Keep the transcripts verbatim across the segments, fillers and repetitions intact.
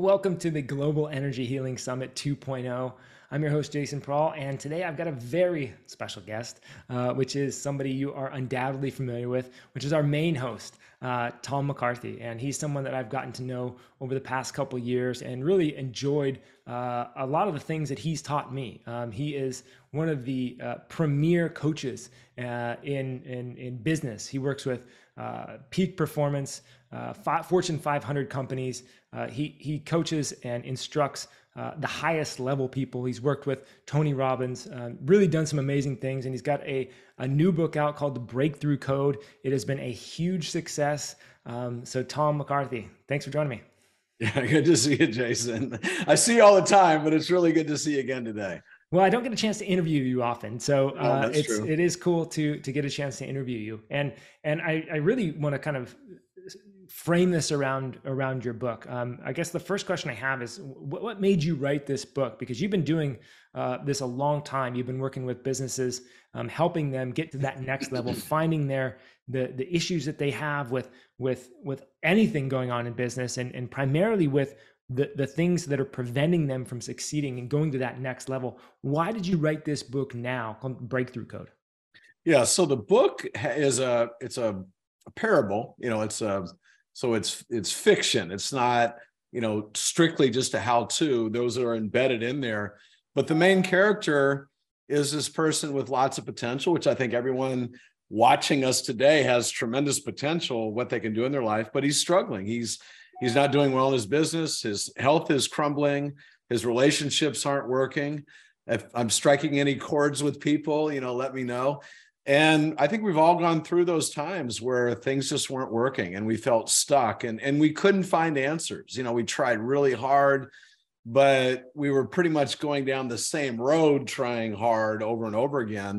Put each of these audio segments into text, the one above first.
welcome to the Global Energy Healing Summit 2.0. I'm your host, Jason Prawl, and today I've got a very special guest, uh, which is somebody you are undoubtedly familiar with, which is our main host, uh, Tom McCarthy. And he's someone that I've gotten to know over the past couple of years and really enjoyed uh, a lot of the things that he's taught me. Um, he is one of the uh, premier coaches uh, in, in, in business. He works with uh, peak performance, uh, five, Fortune five hundred companies. Uh, he, he coaches and instructs uh, the highest level people. He's worked with Tony Robbins, uh, really done some amazing things. And he's got a, a new book out called The Breakthrough Code. It has been a huge success. Um, so Tom McCarthy, thanks for joining me. Yeah, good to see you, Jason. I see you all the time, but it's really good to see you again today. Well, I don't get a chance to interview you often, so uh, oh, it's true. it is cool to to get a chance to interview you, and and I, I really want to kind of frame this around around your book. Um, I guess the first question I have is, what, what made you write this book? Because you've been doing uh, this a long time. You've been working with businesses, um, helping them get to that next level, finding their the the issues that they have with with with anything going on in business, and and primarily with the, the things that are preventing them from succeeding and going to that next level. Why did you write this book now called Breakthrough Code? Yeah, so the book is a it's a, a parable. You know, it's a so it's it's fiction. It's not, you know, strictly just a how-to. Those are embedded in there. But the main character is this person with lots of potential, which I think everyone watching us today has tremendous potential, what they can do in their life, but he's struggling. He's He's not doing well in his business. His health is crumbling. His relationships aren't working. If I'm striking any chords with people, you know, let me know. And I think we've all gone through those times where things just weren't working and we felt stuck and, and we couldn't find answers. You know, we tried really hard, but we were pretty much going down the same road, trying hard over and over again.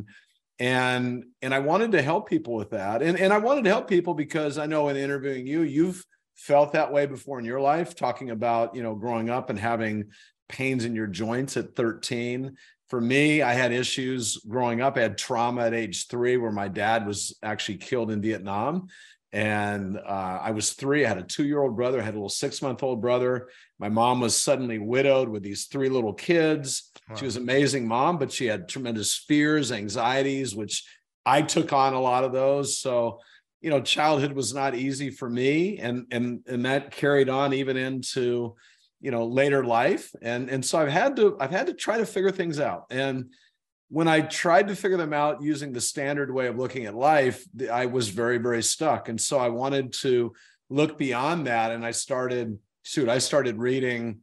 And, and I wanted to help people with that. And, and I wanted to help people because I know in interviewing you, you've felt that way before in your life, talking about, you know, growing up and having pains in your joints at thirteen. For me, I had issues growing up. I had trauma at age three where my dad was actually killed in Vietnam. And uh, I was three. I had a two-year-old brother. I had a little six-month-old brother. My mom was suddenly widowed with these three little kids. Wow. She was an amazing mom, but she had tremendous fears, anxieties, which I took on a lot of those. So you know, childhood was not easy for me, and and and that carried on even into, you know, later life. And and so I've had to I've had to try to figure things out. And when I tried to figure them out using the standard way of looking at life, I was very, very stuck. And so I wanted to look beyond that. And I started, shoot, I started reading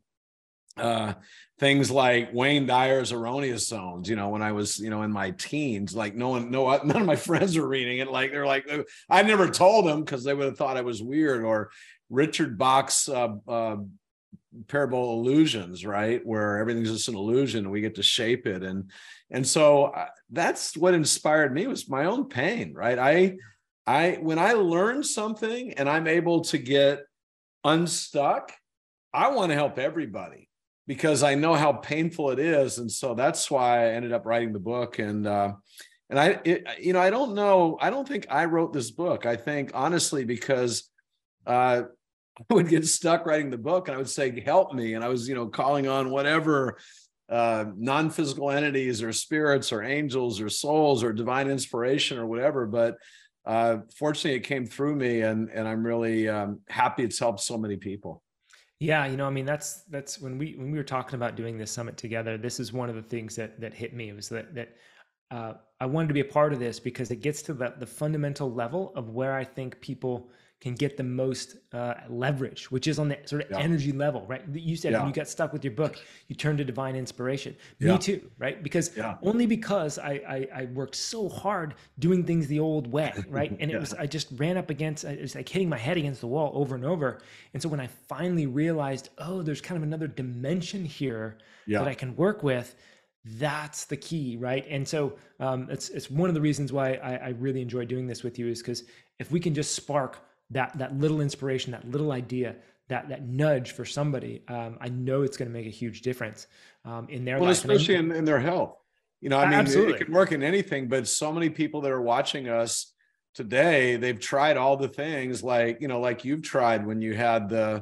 uh things like Wayne Dyer's Erroneous Zones, you know, when I was, you know, in my teens. Like no one, no, none of my friends were reading it. Like they're like, I never told them because they would have thought I was weird. Or Richard Bach's uh, uh, Parable Illusions, right, where everything's just an illusion and we get to shape it. And and so uh, that's what inspired me, was my own pain, right? I I when I learn something and I'm able to get unstuck, I want to help everybody, because I know how painful it is. And so that's why I ended up writing the book. And, uh, and I, it, you know, I don't know, I don't think I wrote this book. I think honestly, because, uh, I would get stuck writing the book and I would say, help me. And I was, you know, calling on whatever, uh, non-physical entities or spirits or angels or souls or divine inspiration or whatever. But, uh, fortunately it came through me, and, and I'm really, um, happy it's helped so many people. Yeah, you know, I mean, that's that's when we when we were talking about doing this summit together. This is one of the things that that hit me, was that that uh, I wanted to be a part of this because it gets to the the fundamental level of where I think people can get the most uh, leverage, which is on the sort of yeah. energy level, right? You said yeah. when you got stuck with your book, you turned to divine inspiration. Me yeah. too, right? Because yeah. only because I, I I worked so hard doing things the old way, right? And it yeah. was, I just ran up against, it was like hitting my head against the wall over and over. And so when I finally realized, oh, there's kind of another dimension here yeah. that I can work with, that's the key, right? And so um, it's it's one of the reasons why I, I really enjoy doing this with you, is because if we can just spark that that little inspiration, that little idea, that that nudge for somebody, um, I know it's going to make a huge difference um, in their well, life. especially in, in their health. You know, I mean, absolutely. It, it can work in anything, but so many people that are watching us today, they've tried all the things, like, you know, like you've tried when you had the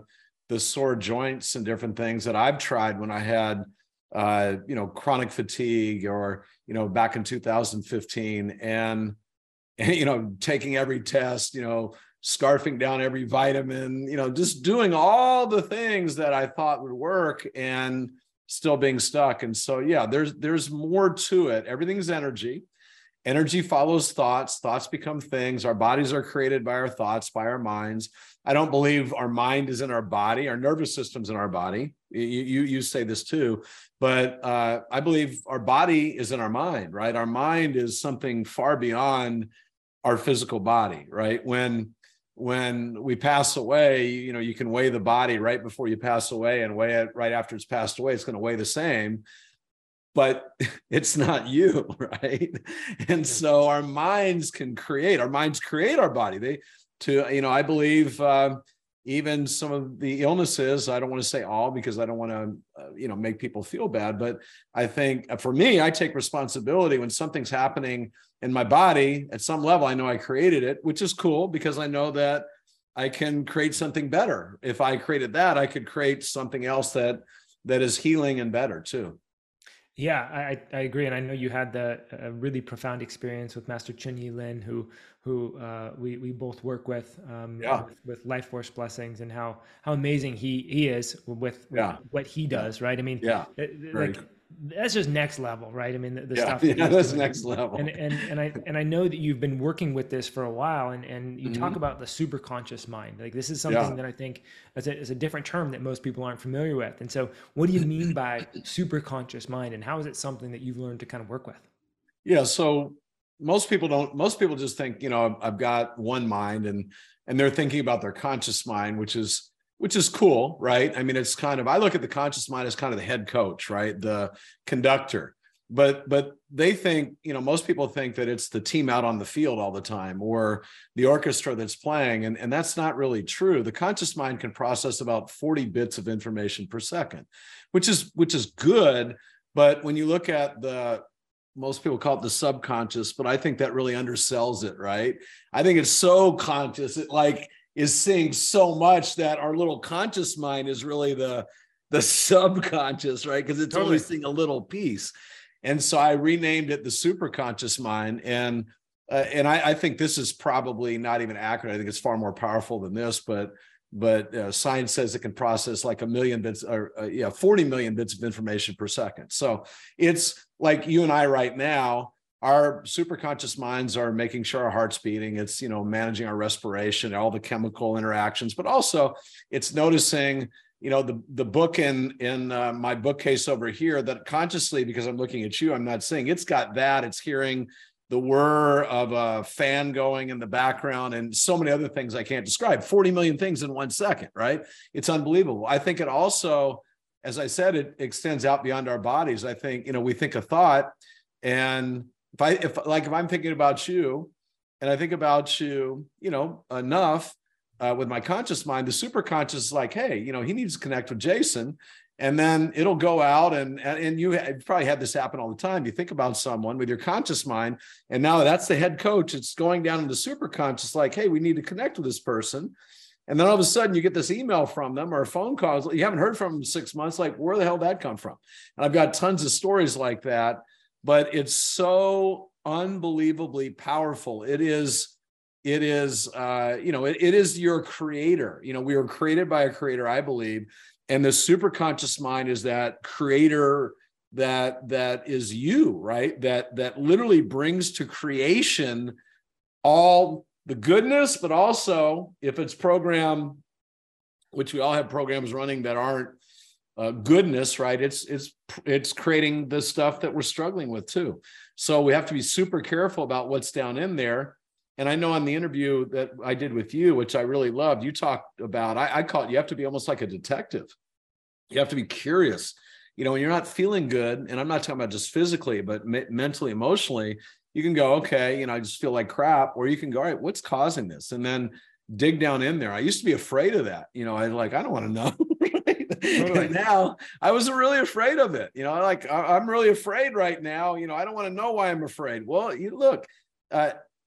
the sore joints and different things that I've tried when I had, uh, you know, chronic fatigue, or, you know, back in two thousand fifteen, and, and, you know, taking every test, you know, scarfing down every vitamin, you know, just doing all the things that I thought would work, and still being stuck. And so, yeah, there's, there's more to it. Everything's energy. Energy follows thoughts. Thoughts become things. Our bodies are created by our thoughts, by our minds. I don't believe our mind is in our body. Our nervous system's in our body. You, you, you say this too, but uh, I believe our body is in our mind, right? Our mind is something far beyond our physical body, right? When, when we pass away, you know, you can weigh the body right before you pass away and weigh it right after it's passed away. It's going to weigh the same, but it's not you, right? And so our minds can create, our minds create our body. They, to, you know, I believe uh, even some of the illnesses, I don't want to say all, because I don't want to, uh, you know, make people feel bad, but I think uh, for me, I take responsibility when something's happening in my body. At some level, I know I created it, which is cool, because I know that I can create something better. If I created that, I could create something else that, that is healing and better too. Yeah, I, I agree, and I know you had the a really profound experience with Master Chun Yi Lin, who who uh, we we both work with, um, Yeah. with, with Life Force Blessings, and how how amazing he he is with, with Yeah. what he does, right? I mean, Yeah. it- Very like that's just next level, right? I mean, the, the Yeah, stuff that yeah, he's that's doing. next level. And and and I and I know that you've been working with this for a while, and and you talk Mhm. about the super conscious mind. Like, this is Yeah. something that I think is a, is a different term that most people aren't familiar with. And so, what do you mean by super conscious mind, and how is it something that you've learned to kind of work with? Yeah. So most people don't, most people just think, you know, I've, I've got one mind, and, and they're thinking about their conscious mind, which is, which is cool, right? I mean, it's kind of, I look at the conscious mind as kind of the head coach, right? The conductor. But, but they think, you know, most people think that it's the team out on the field all the time, or the orchestra that's playing. And, and that's not really true. The conscious mind can process about forty bits of information per second, which is, which is good. But when you look at the, most people call it the subconscious, but I think that really undersells it, right? I think it's so conscious, it like is seeing so much that our little conscious mind is really the, the subconscious, right? Because it's Totally. only seeing a little piece. And so I renamed it the super conscious mind. And uh, and I, I think this is probably not even accurate. I think it's far more powerful than this, but but uh, science says it can process like a million bits, or uh, yeah, forty million bits of information per second. So it's like you and I right now, our superconscious minds are making sure our heart's beating. It's, you know, managing our respiration, all the chemical interactions, but also it's noticing, you know, the, the book in, in uh, my bookcase over here, that consciously, because I'm looking at you, I'm not saying it's got that, it's hearing the whir of a fan going in the background, and so many other things I can't describe. forty million things in one second, right? It's unbelievable. I think it also, as I said, it extends out beyond our bodies. I think, you know, we think a thought, and if I, if like, if I'm thinking about you, and I think about you, you know, enough uh, with my conscious mind, the super conscious is like, hey, you know, he needs to connect with Jason. And then it'll go out, and, and you probably had this happen all the time. You think about someone with your conscious mind, and now that's the head coach. It's going down into super conscious, like, hey, we need to connect with this person. And then all of a sudden you get this email from them or a phone call. You haven't heard from them in six months. Like, where the hell did that come from? And I've got tons of stories like that, but it's so unbelievably powerful. It is, it is, uh, you know, it, it is your creator. You know, we were created by a creator, I believe. And the superconscious mind is that creator that that is you, right? That that literally brings to creation all the goodness, but also if it's program, which we all have programs running that aren't uh, goodness, right? It's it's it's creating the stuff that we're struggling with too. So we have to be super careful about what's down in there. And I know on the interview that I did with you, which I really loved, you talked about, I, I call it, you have to be almost like a detective. You have to be curious. You know, when you're not feeling good, and I'm not talking about just physically, but me- mentally, emotionally, you can go, okay, you know, I just feel like crap. Or you can go, all right, what's causing this? And then dig down in there. I used to be afraid of that. You know, I like, I don't want to know. Totally. And now I was really afraid of it. You know, like, I- I'm really afraid right now. You know, I don't want to know why I'm afraid. Well, you look, uh,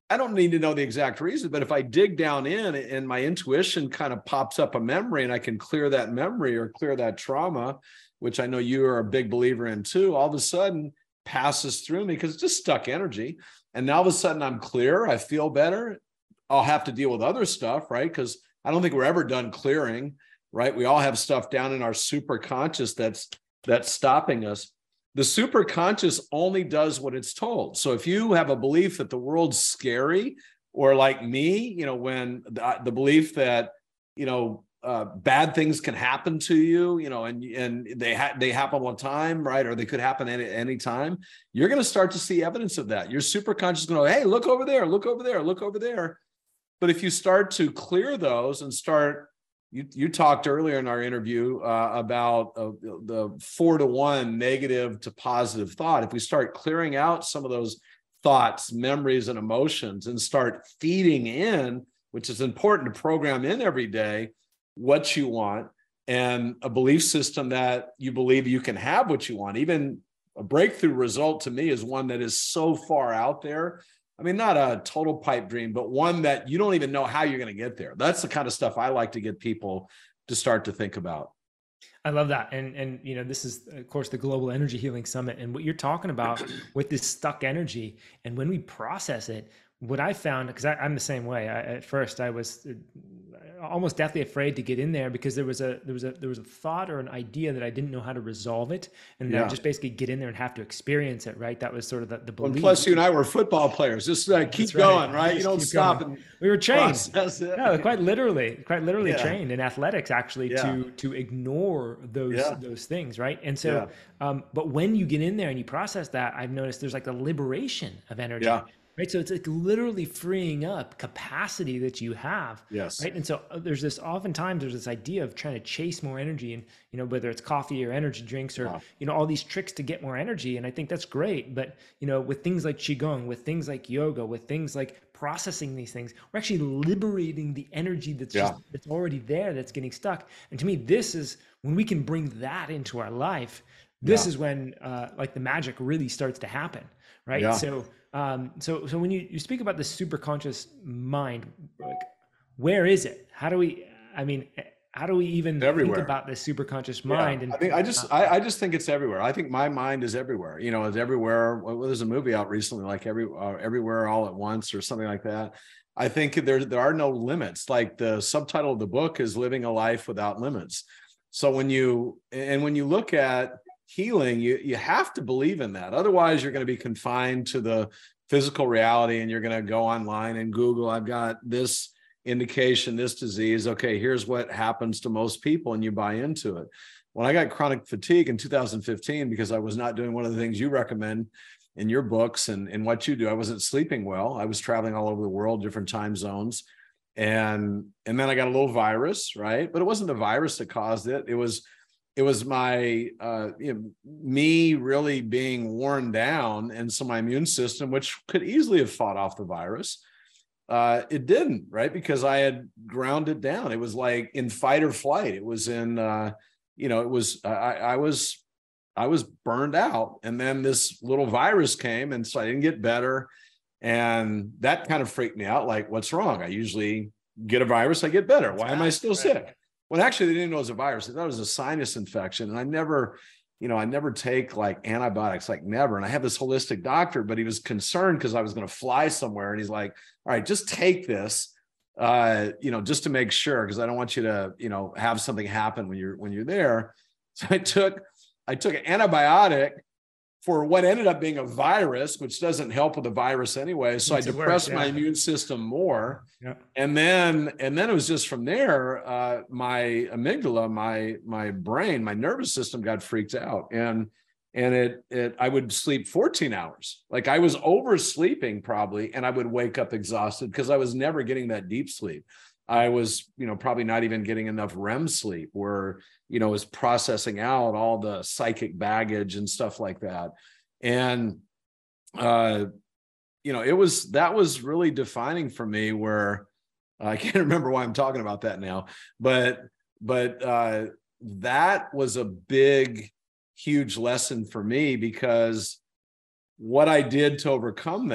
I don't need to know the exact reason, but if I dig down in and my intuition kind of pops up a memory and I can clear that memory or clear that trauma, which I know you are a big believer in too, all of a sudden passes through me because it's just stuck energy. And now all of a sudden I'm clear, I feel better. I'll have to deal with other stuff, right? Because I don't think we're ever done clearing, right? We all have stuff down in our super conscious that's that's stopping us. The superconscious only does what it's told. So if you have a belief that the world's scary, or like me, you know, when the, the belief that, you know, uh, bad things can happen to you, you know, and and they ha- they happen all the time, right? Or they could happen at any time. You're going to start to see evidence of that. Your superconscious is going to go, hey, look over there, look over there, look over there. But if you start to clear those and start, You, you talked earlier in our interview uh, about uh, the four to one negative to positive thought. If we start clearing out some of those thoughts, memories, and emotions and start feeding in, which is important to program in every day, what you want, and a belief system that you believe you can have what you want. Even a breakthrough result to me is one that is so far out there. I mean, not a total pipe dream, but one that you don't even know how you're going to get there. That's the kind of stuff I like to get people to start to think about. I love that. And, and, you know, this is of course the Global Energy Healing Summit, and what you're talking about with this stuck energy. And when we process it, what I found, because I'm the same way. I, at first, I was almost deathly afraid to get in there because there was a there was a there was a thought or an idea that I didn't know how to resolve it, and yeah. then just basically get in there and have to experience it. Right? That was sort of the, the belief. And plus, you and I were football players. Just uh, keep right. going, right? Just you don't stop. And we were trained. No, quite literally, quite literally yeah. trained in athletics, actually, yeah. to to ignore those yeah. those things, right? And so, yeah. um, but when you get in there and you process that, I've noticed there's like a liberation of energy. Yeah. Right. So it's like literally freeing up capacity that you have. Yes. Right. And so there's this, oftentimes there's this idea of trying to chase more energy, and, you know, whether it's coffee or energy drinks or, wow. you know, all these tricks to get more energy. And I think that's great. But, you know, with things like Qigong, with things like yoga, with things like processing these things, we're actually liberating the energy that's yeah. just, that's already there, that's getting stuck. And to me, this is when we can bring that into our life. This yeah. is when uh, like the magic really starts to happen. Right. Yeah. So, um, so, so when you, you speak about the superconscious mind, like, where is it? How do we, I mean, how do we even everywhere. think about this superconscious mind? Yeah. And I think I just, uh, I, I just think it's everywhere. I think my mind is everywhere, you know, it's everywhere. Well, there's a movie out recently, like every, uh, everywhere all at once or something like that. I think there, there are no limits. Like the subtitle of the book is Living a Life Without Limits. So when you, and when you look at healing, you you have to believe in that. Otherwise, you're going to be confined to the physical reality, and you're going to go online and Google, I've got this indication, this disease. Okay, here's what happens to most people, and you buy into it. When I got chronic fatigue in two thousand fifteen, because I was not doing one of the things you recommend in your books and, and what you do, I wasn't sleeping well. I was traveling all over the world, different time zones. And, and then I got a little virus, right? But it wasn't the virus that caused it. It was It was my, uh, you know, me really being worn down, and so my immune system, which could easily have fought off the virus, uh, it didn't, right? Because I had ground it down. It was like in fight or flight. It was in, uh, you know, it was, I, I was, I was burned out. And then this little virus came, and so I didn't get better. And that kind of freaked me out. Like, what's wrong? I usually get a virus, I get better. Why am I still sick? Well, actually, they didn't know it was a virus. They thought it was a sinus infection. And I never, you know, I never take like antibiotics, like never. And I have this holistic doctor, but he was concerned because I was going to fly somewhere. And he's like, all right, just take this, uh, you know, just to make sure, because I don't want you to, you know, have something happen when you're, when you're there. So I took, I took an antibiotic for what ended up being a virus, which doesn't help with the virus anyway. So I depressed yeah. my immune system more. Yeah. And then, and then it was just from there, uh, my amygdala, my, my brain, my nervous system got freaked out. And, and it, it, I would sleep fourteen hours. Like I was oversleeping probably, and I would wake up exhausted because I was never getting that deep sleep. I was, you know, probably not even getting enough R E M sleep, where, you know, was processing out all the psychic baggage and stuff like that. And, uh, you know, it was, that was really defining for me, where uh, I can't remember why I'm talking about that now, but, but uh, that was a big, huge lesson for me, because what I did to overcome that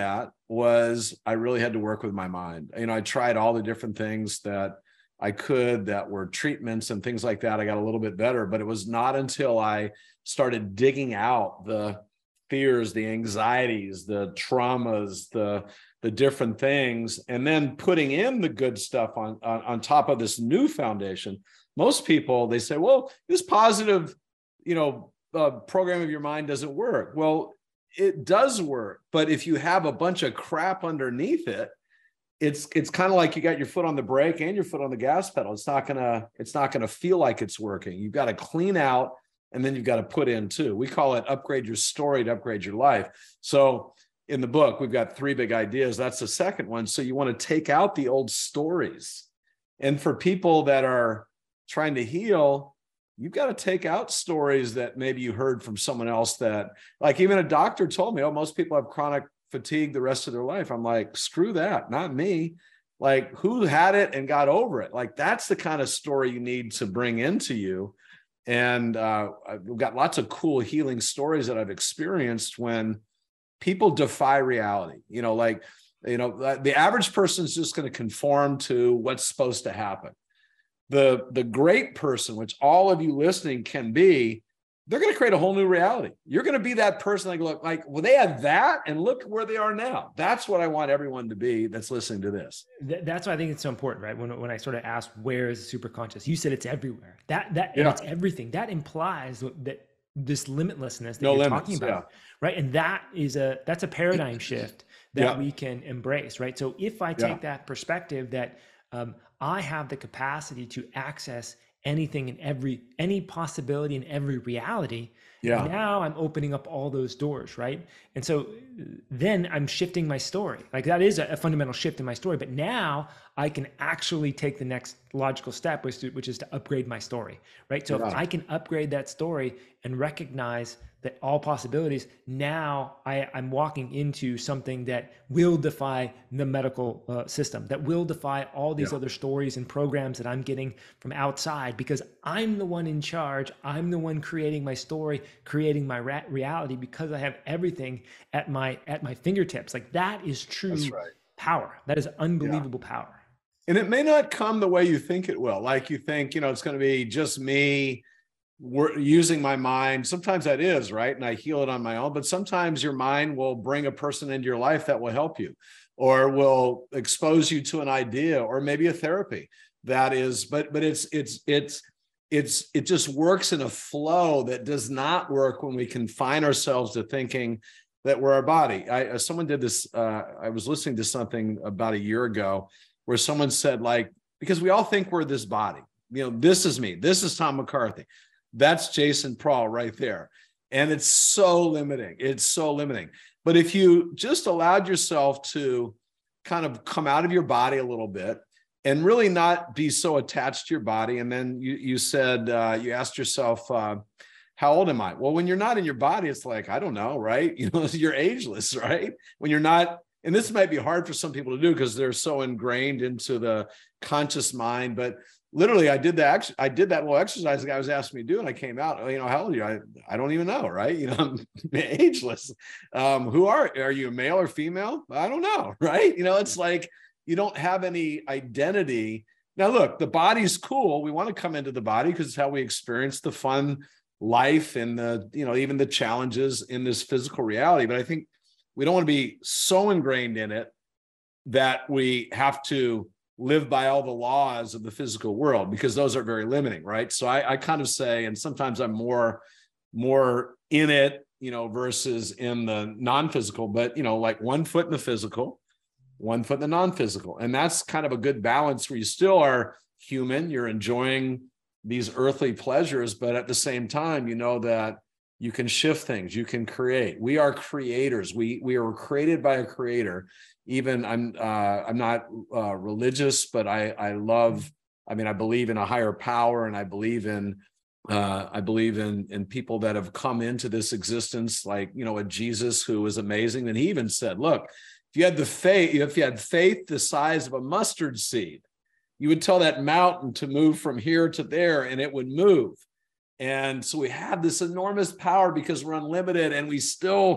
was I really had to work with my mind. You know, I tried all the different things that I could that were treatments and things like that. I got a little bit better, but it was not until I started digging out the fears, the anxieties, the traumas, the the different things, and then putting in the good stuff on, on, on top of this new foundation. Most people, they say, well, this positive, you know, uh, program of your mind doesn't work. Well, it does work, but if you have a bunch of crap underneath it, it's it's kind of like you got your foot on the brake and your foot on the gas pedal. It's not gonna it's not gonna feel like it's working. You've got to clean out, and then you've got to put in too. We call it upgrade your story to upgrade your life. So in the book, we've got three big ideas. That's the second one. So you want to take out the old stories, and for people that are trying to heal, you've got to take out stories that maybe you heard from someone else that, like even a doctor told me, oh, most people have chronic fatigue the rest of their life. I'm like, screw that, not me. Like, who had it and got over it? Like, that's the kind of story you need to bring into you. And uh, I've got lots of cool healing stories that I've experienced when people defy reality. You know, like, you know, the average person is just going to conform to what's supposed to happen. The, the great person, which all of you listening can be, they're going to create a whole new reality. You're going to be that person like, look, like, well, they had that and look where they are now. That's what I want everyone to be that's listening to this. That's why I think it's so important, right? When, when I sort of asked, where is the superconscious? You said it's everywhere. That, that, yeah. and it's everything. That implies that this limitlessness that no you're limits, talking about, yeah. right? And that is a, that's a paradigm shift that yeah. we can embrace, right? So if I take yeah. that perspective that um, I have the capacity to access anything in every, any possibility in every reality, yeah. now I'm opening up all those doors, right? And so then I'm shifting my story. Like that is a, a fundamental shift in my story, but now I can actually take the next logical step, which, which is to upgrade my story, right? So yeah. if I can upgrade that story and recognize that all possibilities, now I, I'm walking into something that will defy the medical uh, system, that will defy all these yeah. other stories and programs that I'm getting from outside, because I'm the one in charge. I'm the one creating my story, creating my ra- reality, because I have everything at my at my fingertips. Like that is true right. power. That is unbelievable yeah. power. And it may not come the way you think it will. Like you think, you know, it's going to be just me we're using my mind. Sometimes that is right. And I heal it on my own, but sometimes your mind will bring a person into your life that will help you or will expose you to an idea or maybe a therapy that is, but, but it's, it's, it's, it's, it just works in a flow that does not work when we confine ourselves to thinking that we're our body. I, someone did this. Uh, I was listening to something about a year ago where someone said, like, because we all think we're this body, you know, this is me, this is Tom McCarthy. That's Jason Prahl right there. And it's so limiting. It's so limiting. But if you just allowed yourself to kind of come out of your body a little bit and really not be so attached to your body. And then you, you said, uh, you asked yourself, uh, how old am I? Well, when you're not in your body, it's like, I don't know, right? You know, you're ageless, right? When you're not, and this might be hard for some people to do because they're so ingrained into the conscious mind, but literally, I did that. I did that little exercise the guy was asking me to do, and I came out. You know, how old are you? I, I don't even know, right? You know, I'm ageless. Um, who are are you, a male or female? I don't know, right? You know, it's like you don't have any identity. Now, look, the body's cool. We want to come into the body because it's how we experience the fun life and the, you know, even the challenges in this physical reality. But I think we don't want to be so ingrained in it that we have to live by all the laws of the physical world, because those are very limiting, right? So I, I kind of say, and sometimes I'm more, more in it, you know, versus in the non-physical, but, you know, like one foot in the physical, one foot in the non-physical. And that's kind of a good balance where you still are human, you're enjoying these earthly pleasures, but at the same time, you know that you can shift things, you can create. We are creators. We, we are created by a creator. Even I'm uh, I'm not uh, religious, but I I love. I mean, I believe in a higher power, and I believe in uh, I believe in in people that have come into this existence, like, you know, a Jesus who is amazing. And he even said, "Look, if you had the faith, if you had faith the size of a mustard seed, you would tell that mountain to move from here to there, and it would move." And so we have this enormous power because we're unlimited, and we still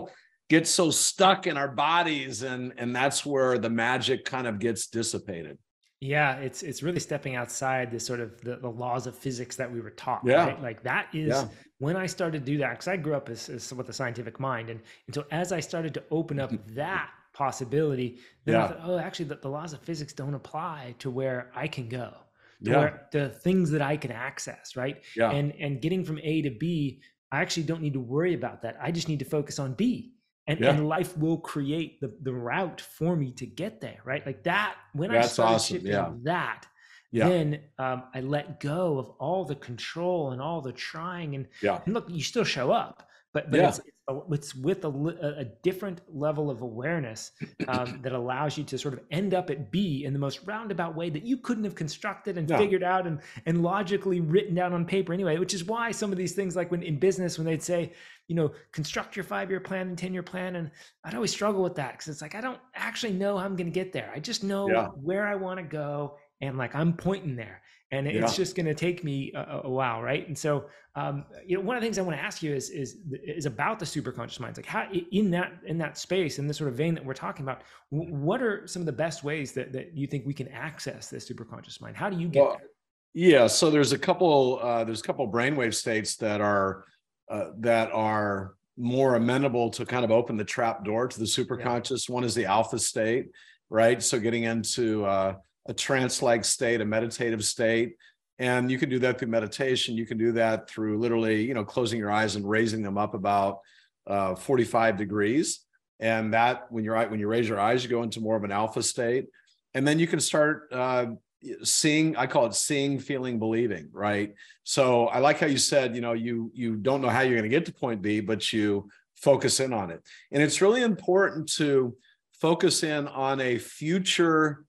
get so stuck in our bodies, and and that's where the magic kind of gets dissipated. Yeah, it's it's really stepping outside the sort of the, the laws of physics that we were taught, Yeah. right? Like that is Yeah. when I started to do that, because I grew up as, as with a scientific mind. And, and so as I started to open up that possibility, then I Yeah. thought, oh, actually the, the laws of physics don't apply to where I can go, to Yeah. where the things that I can access, right? Yeah. And and getting from A to B, I actually don't need to worry about that. I just need to focus on B. And, Yeah. and life will create the, the route for me to get there, right? Like that, when I That's started awesome. shifting Yeah. that, Yeah. then um, I let go of all the control and all the trying. And, Yeah. and look, you still show up, but but Yeah. it's it's, a, it's with a, li- a a different level of awareness um, that allows you to sort of end up at B in the most roundabout way that you couldn't have constructed and No. figured out and and logically written down on paper anyway. Which is why some of these things, like when in business, when they'd say, you know, construct your five-year plan and ten-year plan, and I'd always struggle with that because it's like I don't actually know how I'm going to get there. I just know Yeah. where I want to go, and like I'm pointing there, and it's Yeah. just going to take me a, a while, right? And so, um, you know, one of the things I want to ask you is is is about the superconscious minds. Like, how in that in that space, in this sort of vein that we're talking about, what are some of the best ways that that you think we can access this superconscious mind? How do you get Well, there? yeah. So there's a couple. Uh, there's a couple brainwave states that are uh, that are more amenable to kind of open the trap door to the superconscious. Yeah. One is the alpha state, right? So getting into uh, a trance-like state, a meditative state. And you can do that through meditation. You can do that through literally, you know, closing your eyes and raising them up about uh, forty-five degrees. And that, when you're when you raise your eyes, you go into more of an alpha state. And then you can start uh, seeing, I call it seeing, feeling, believing, right? So I like how you said, you know, you you don't know how you're going to get to point B, but you focus in on it. And it's really important to focus in on a future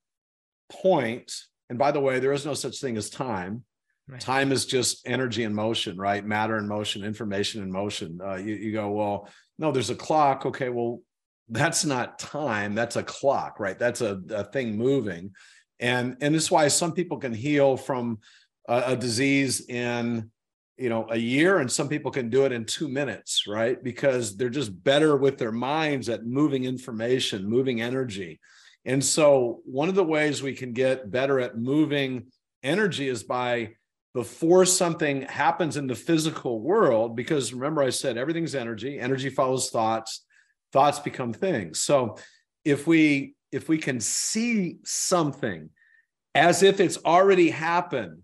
point. And by the way, there is no such thing as time. Right. Time is just energy in motion, right? Matter in motion, information in motion. Uh, you, you go, well, no, there's a clock. Okay, well, that's not time. That's a clock, right? That's a, a thing moving. And, and this is why some people can heal from a, a disease in, you know, a year, and some people can do it in two minutes, right? Because they're just better with their minds at moving information, moving energy. And so one of the ways we can get better at moving energy is by, before something happens in the physical world, because remember I said everything's energy, energy follows thoughts, thoughts become things. So if we if we can see something as if it's already happened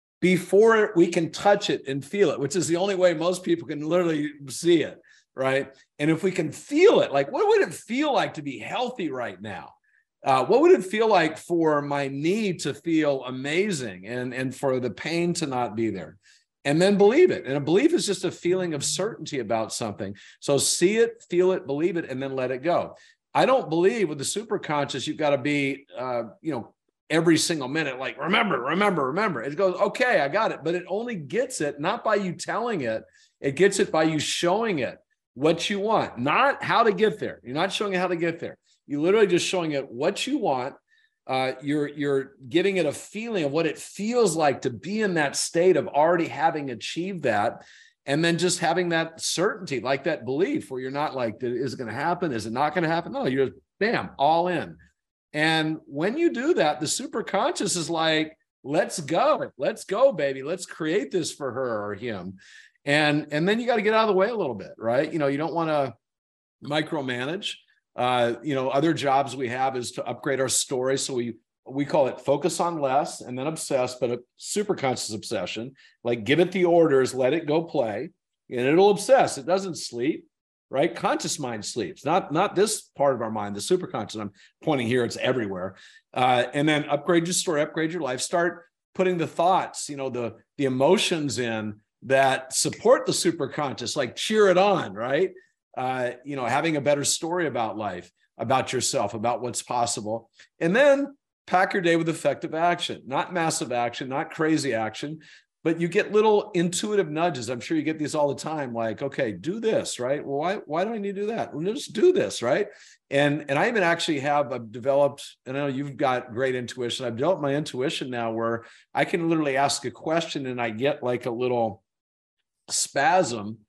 before we can touch it and feel it, which is the only way most people can literally see it, right? And if we can feel it, like, what would it feel like to be healthy right now? Uh, what would it feel like for my knee to feel amazing and, and for the pain to not be there? And then believe it. And a belief is just a feeling of certainty about something. So see it, feel it, believe it, and then let it go. I don't believe with the superconscious, you've got to be, uh, you know, every single minute, like, remember, remember, remember. It goes, okay, I got it. But it only gets it, not by you telling it. It gets it by you showing it what you want, not how to get there. You're not showing it how to get there. You're literally just showing it what you want. Uh, you're, you're giving it a feeling of what it feels like to be in that state of already having achieved that. And then just having that certainty, like that belief where you're not like, is it going to happen? Is it not going to happen? No, you're just, bam, all in. And when you do that, the superconscious is like, let's go, let's go, baby. Let's create this for her or him. And, and then you got to get out of the way a little bit, right? You know, you don't want to micromanage. Uh, you know, other jobs we have is to upgrade our story. So we, we call it focus on less and then obsess, but a super conscious obsession, like give it the orders, let it go play, and it'll obsess. It doesn't sleep, right? Conscious mind sleeps, not, not this part of our mind, the super conscious. I'm pointing here, it's everywhere. Uh, and then upgrade your story, upgrade your life, start putting the thoughts, you know, the, the emotions in that support the super conscious, like cheer it on, right? Uh, you know, having a better story about life, about yourself, about what's possible. And then pack your day with effective action, not massive action, not crazy action, but you get little intuitive nudges. I'm sure you get these all the time, like, okay, do this, right? Well, why, why do I need to do that? Well, just do this, right? And, and I even actually have I've developed, and I know you've got great intuition. I've developed my intuition now where I can literally ask a question and I get like a little spasm.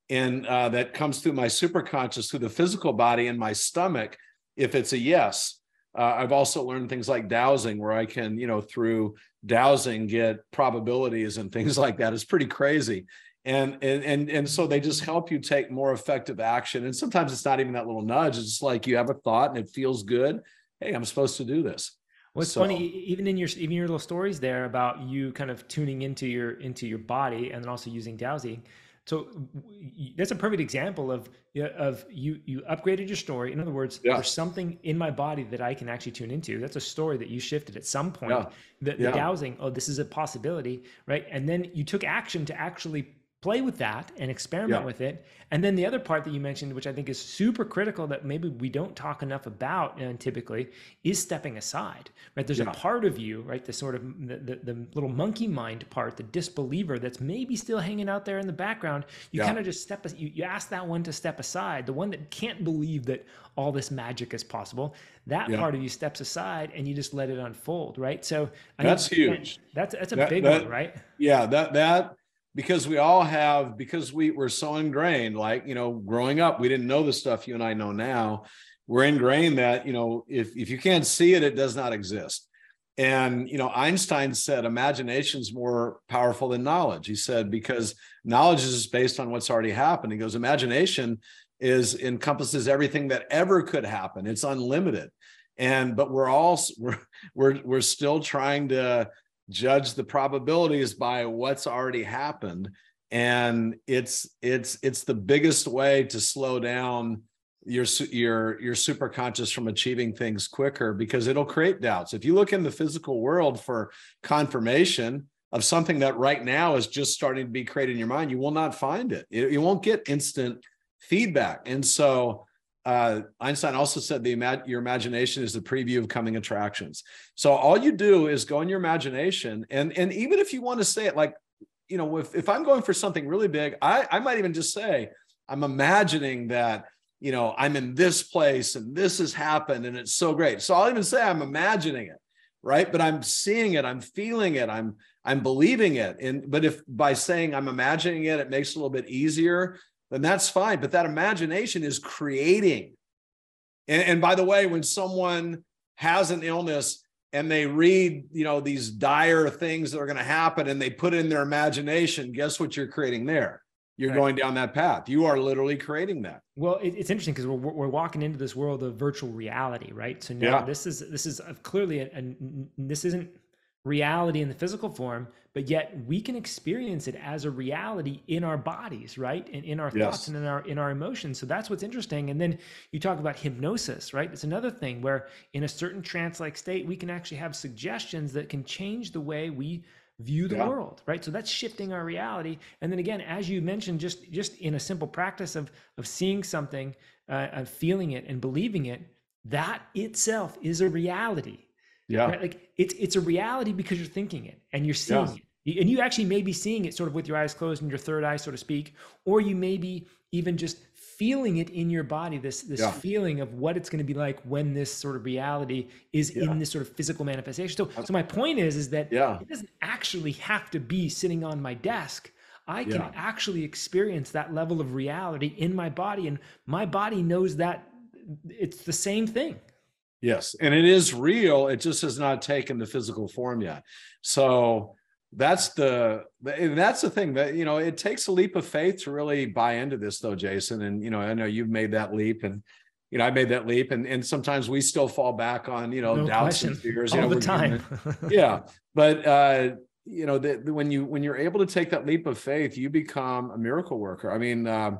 and uh, that comes through my superconscious, through the physical body and my stomach, if it's a yes. Uh, I've also learned things like dowsing, where I can, you know, through dowsing get probabilities and things like that. It's pretty crazy. And, and, and, and so they just help you take more effective action. And sometimes it's not even that little nudge. It's just like you have a thought and it feels good. Hey, I'm supposed to do this. Well, it's So, funny, e- even in your even your little stories there about you kind of tuning into your into your body and then also using dowsing. So w- y- that's a perfect example of yeah, of you you upgraded your story. In other words, yeah, there's something in my body that I can actually tune into. That's a story that you shifted at some point. yeah, The the yeah, dowsing, oh, this is a possibility, right? And then you took action to actually play with that and experiment yeah, with it. And then the other part that you mentioned, which I think is super critical that maybe we don't talk enough about uh, typically, is stepping aside, right? There's a yeah, part of you, right? The sort of the, the, the little monkey mind part, the disbeliever that's maybe still hanging out there in the background. You yeah, kind of just step, you, you ask that one to step aside, the one that can't believe that all this magic is possible. That yeah. part of you steps aside and you just let it unfold, right? So I That's think again, huge. that's, that's a That, big one, that, right? yeah, that, that, because we all have, because we were so ingrained, like, you know, growing up, we didn't know the stuff you and I know now. We're ingrained that, you know, if, if you can't see it, it does not exist. And, you know, Einstein said imagination's more powerful than knowledge. He said, because knowledge is based on what's already happened. He goes, imagination is encompasses everything that ever could happen. It's unlimited. And, but we're all, we're, we're, we're still trying to judge the probabilities by what's already happened. And it's, it's, it's the biggest way to slow down your your your super conscious from achieving things quicker, because it'll create doubts. If you look in the physical world for confirmation of something that right now is just starting to be created in your mind, you will not find it. You, you won't get instant feedback. And so uh, Einstein also said the ima- your imagination is the preview of coming attractions. So all you do is go in your imagination, and and even if you want to say it like, you know, if, if I'm going for something really big, I, I might even just say, I'm imagining that, you know, I'm in this place and this has happened and it's so great. So I'll even say I'm imagining it, right? But I'm seeing it, I'm feeling it, I'm I'm believing it. And but if by saying I'm imagining it, it makes it a little bit easier, then that's fine. But that imagination is creating. And, and by the way, when someone has an illness and they read, you know, these dire things that are going to happen and they put it in their imagination, guess what you're creating there? You're Right. going down that path. You are literally creating that. Well, it, it's interesting because we're, we're walking into this world of virtual reality, right? So now Yeah. this is this is a, clearly a, a, this isn't reality in the physical form, but yet we can experience it as a reality in our bodies, right? And in our thoughts Yes. and in our in our emotions. So that's what's interesting. And then you talk about hypnosis, right? It's another thing where in a certain trance-like state, we can actually have suggestions that can change the way we view the Yeah. world, right? So that's shifting our reality. And then again, as you mentioned, just just in a simple practice of of seeing something, uh, of feeling it and believing it, that itself is a reality, Yeah. right? Like it's it's a reality because you're thinking it and you're Yeah. seeing it, and you actually may be seeing it sort of with your eyes closed and your third eye, so to speak, or you may be even just feeling it in your body, this this Yeah. feeling of what it's going to be like when this sort of reality is Yeah. in this sort of physical manifestation. So, so my point is, is that Yeah. it doesn't actually have to be sitting on my desk. I can Yeah. actually experience that level of reality in my body, and my body knows that it's the same thing. Yes. And it is real. It just has not taken the physical form yet. So that's the, and that's the thing that, you know, it takes a leap of faith to really buy into this though, Jason. And, you know, I know you've made that leap, and, you know, I made that leap, and, and sometimes we still fall back on, you know, No doubts and question, fears, you all know, the we're time. human. Yeah. But, uh, you know, the, the, when you, when you're able to take that leap of faith, you become a miracle worker. I mean, uh,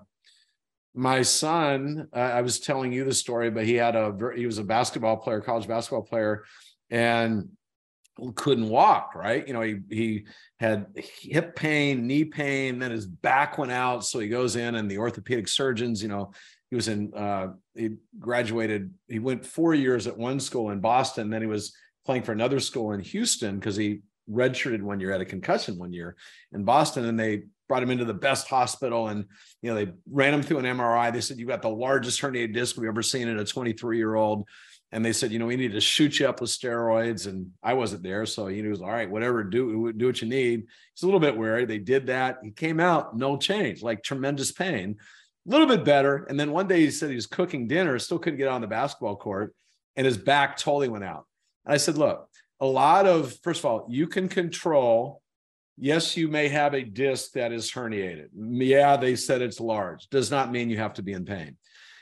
my son, uh, I was telling you the story, but he had a, he was a basketball player, college basketball player, and couldn't walk, right? You know, he, he had hip pain, knee pain, then his back went out. So he goes in, and the orthopedic surgeons, you know, he was in, uh, he graduated, he went four years at one school in Boston. Then he was playing for another school in Houston because he redshirted one year, had a concussion one year in Boston. And they brought him into the best hospital, and, you know, they ran him through an M R I. They said, you've got the largest herniated disc we've ever seen in a twenty-three year old. And they said, you know, we need to shoot you up with steroids. And I wasn't there. So he was all right, whatever, do, do what you need. He's a little bit wary. They did that. He came out, no change, like tremendous pain, a little bit better. And then one day he said he was cooking dinner, still couldn't get on the basketball court, and his back totally went out. And I said, look, a lot of, first of all, you can control. Yes, you may have a disc that is herniated. Yeah, they said it's large. Does not mean you have to be in pain.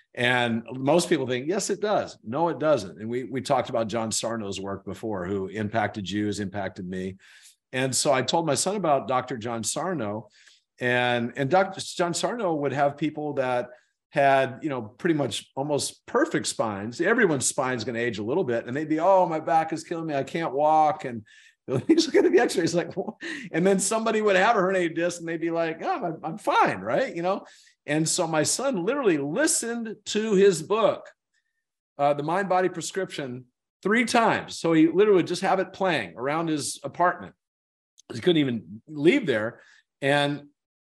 And most people think, yes, it does. No, it doesn't. And we we talked about John Sarno's work before, who impacted Jews, impacted me. And so I told my son about Doctor John Sarno, and, and Doctor John Sarno would have people that had, you know, pretty much almost perfect spines. Everyone's spine is going to age a little bit. And they'd be, oh, my back is killing me. I can't walk. And he's looking at the x-rays like, what? And then somebody would have a herniated disc and they'd be like, oh, I'm, I'm fine, right? You know? And so my son literally listened to his book, uh, The Mind Body Prescription, three times. So he literally would just have it playing around his apartment. He couldn't even leave there. And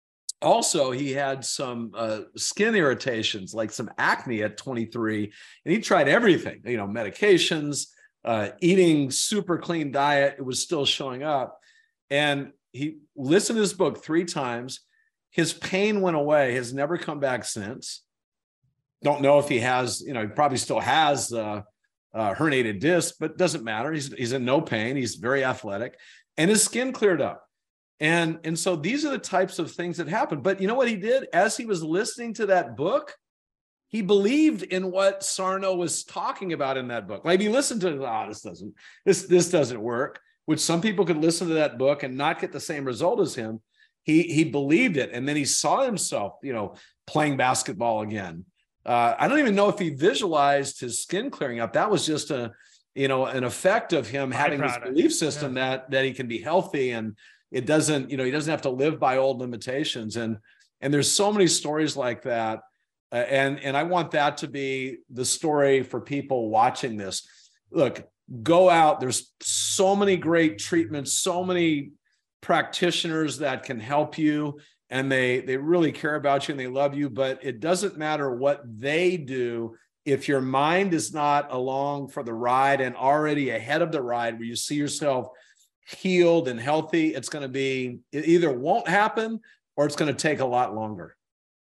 also he had some uh, skin irritations, like some acne at twenty-three. And he tried everything, you know, medications, uh, eating super clean diet. It was still showing up. And he listened to his book three times. His pain went away, has never come back since. Don't know if he has, you know, he probably still has uh, uh, herniated disc, but doesn't matter. He's, he's in no pain. He's very athletic, and his skin cleared up. And, and so these are the types of things that happen. But you know what he did? As he was listening to that book, he believed in what Sarno was talking about in that book. Like he listened to, oh, this doesn't, this, this doesn't work, which some people could listen to that book and not get the same result as him. He, he believed it. And then he saw himself, you know, playing basketball again. Uh, I don't even know if he visualized his skin clearing up. That was just a, you know, an effect of him having this belief system yeah. that, that he can be healthy, and it doesn't, you know, he doesn't have to live by old limitations. And, and there's so many stories like that. Uh, and, and I want that to be the story for people watching this. Look, go out. There's so many great treatments, so many practitioners that can help you, and they they really care about you and they love you, but it doesn't matter what they do if your mind is not along for the ride and already ahead of the ride, where you see yourself healed and healthy. It's going to be, it either won't happen or it's going to take a lot longer.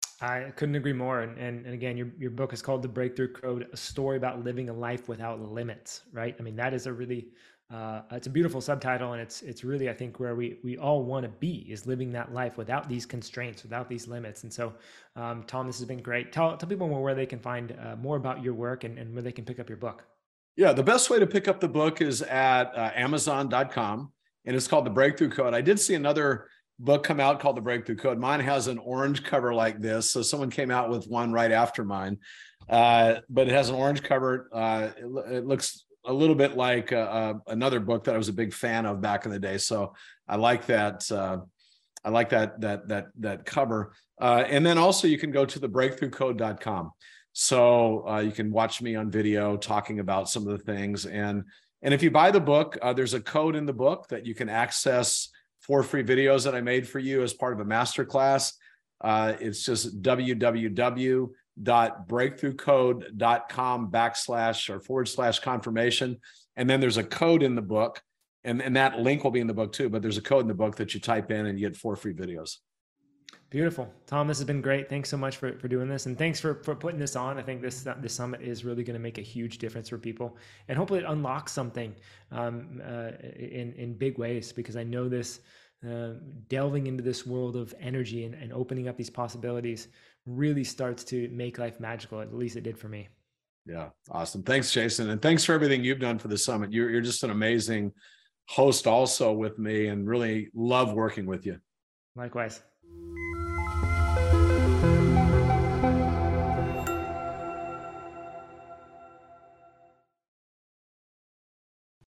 I couldn't agree more. And, and, and again, your, your book is called The Breakthrough Code, a story about living a life without limits, right? I mean, that is a really Uh, it's a beautiful subtitle, and it's it's really, I think, where we we all want to be, is living that life without these constraints, without these limits. And so, um, Tom, this has been great. Tell tell people more where they can find uh, more about your work, and, and where they can pick up your book. Yeah, the best way to pick up the book is at uh, amazon dot com, and it's called The Breakthrough Code. I did see another book come out called The Breakthrough Code. Mine has an orange cover like this, so someone came out with one right after mine, uh, but it has an orange cover. Uh, it, it looks a little bit like uh, uh, another book that I was a big fan of back in the day. So I like that. Uh, I like that, that, that, that cover. Uh, and then also you can go to the breakthrough code dot com. So uh, you can watch me on video talking about some of the things. And, and if you buy the book, uh, there's a code in the book that you can access four free videos that I made for you as part of a masterclass. Uh, it's just www dot breakthrough code dot com backslash or forward slash confirmation. And then there's a code in the book, and, and that link will be in the book too, but there's a code in the book that you type in and you get four free videos. Beautiful. Tom, this has been great. Thanks so much for, for doing this. And thanks for, for putting this on. I think this, this summit is really going to make a huge difference for people, and hopefully it unlocks something um, uh, in, in big ways, because I know this uh, delving into this world of energy and, and opening up these possibilities really starts to make life magical. At least it did for me. Yeah. Awesome. Thanks, Jason. And thanks for everything you've done for the summit. You're, you're just an amazing host also with me, and really love working with you. Likewise.